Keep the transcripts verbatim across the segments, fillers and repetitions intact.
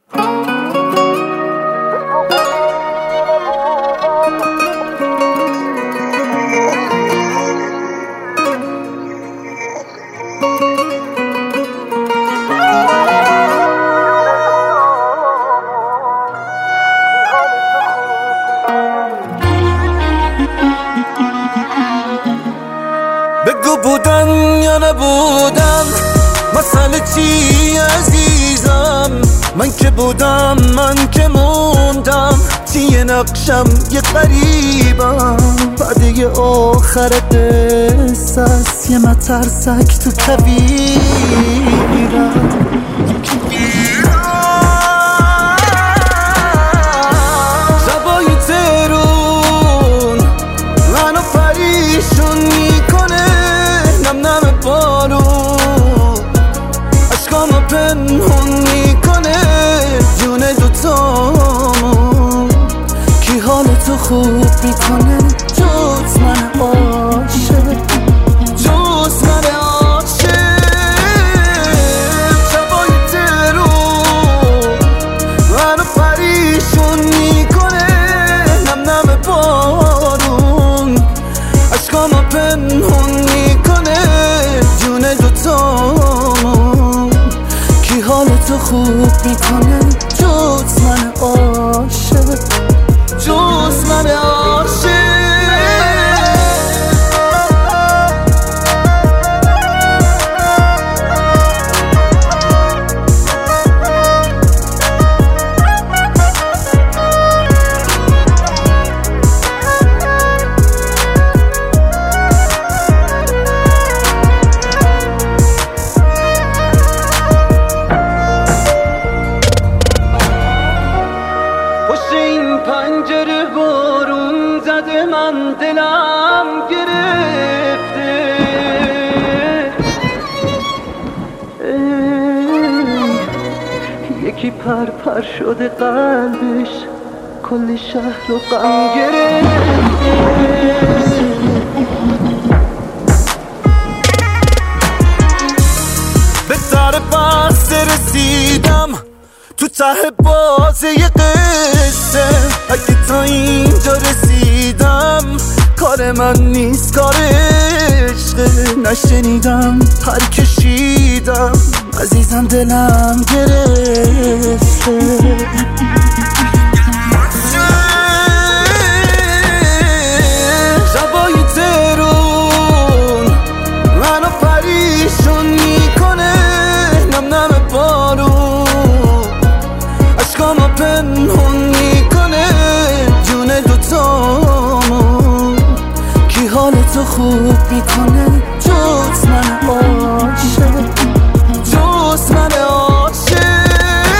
بگو بودن یا نبودن مسئله چی عزیزم؟ من که بودم، من که موندم، چیه نقشم یه غریبم. بعد یه آخر قصص یه مترسک تو کویرم. شبای ترون منو پریشون میکنه، نم نم بارون عشقامو پنهون میکنه. جون دوتامون کی حالتو خوب میکنه جز من عاشق، جز من عاشق. شبای ترون منو پریشون میکنه، نم نم بارون عشقامو پنهون میکنه. جون دوتامون کی حالتو خوب میکنه جز من عاشق، جز من عاشق. پنجره بارون زده، من دلم گرفته. یکی پر پر شده قلبش، کل شهر رو غم گرفته. به در بسته رسیدم، تو ته بازه یه قصه. اگه تا اینجا رسیدم کار من نیست، کار عشقه. نشنیدم پر کشیدم، عزیزم دلم گرفته. شبای ترون منو پریشون میکنه، نم نم بارون عشقامو پنهون میکنه. جون دوتامون کی حالتو خوب میکنه جز من عاشق، جز من عاشق.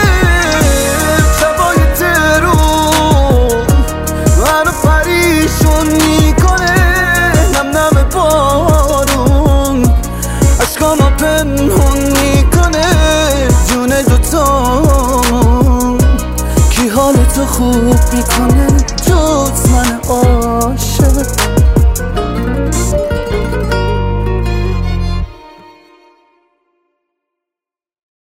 شبای ترون منو پریشون میکنه، نم نم بارون عشقامو پنهون میکنه. جون دوتامون کی حالتو خوب میکنه جز من عاشق.